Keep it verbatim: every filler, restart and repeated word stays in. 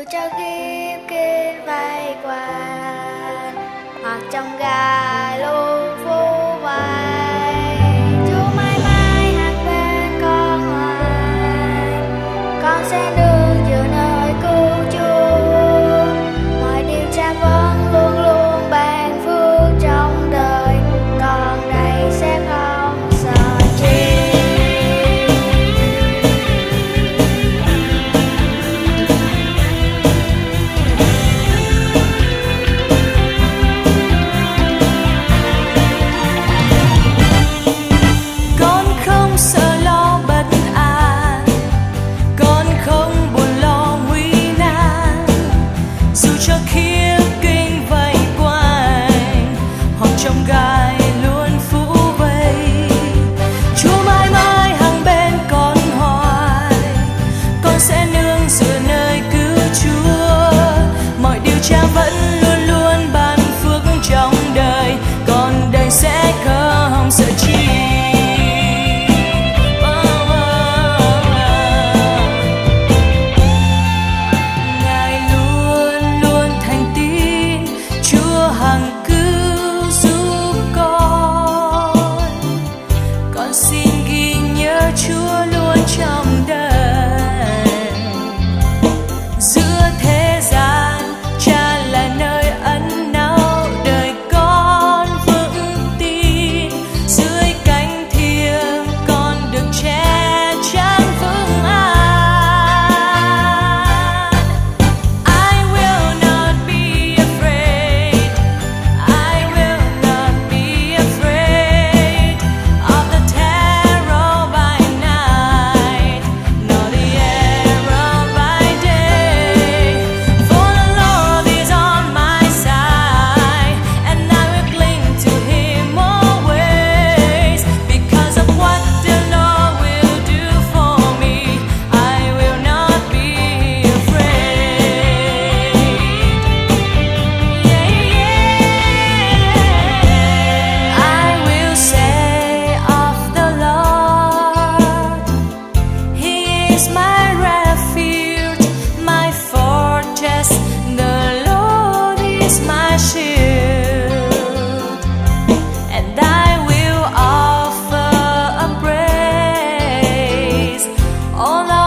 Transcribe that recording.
cho kiếp kiên vây quanh, hoặc trong gai lưu phú vây. Chúa mãi mãi hàng bên con hoài, con sẽ nương giữa nơi cứu Chúa. Mọi điều Cha vẫn luôn luôn ban phước trong đời, con đây sẽ không sợ chi. All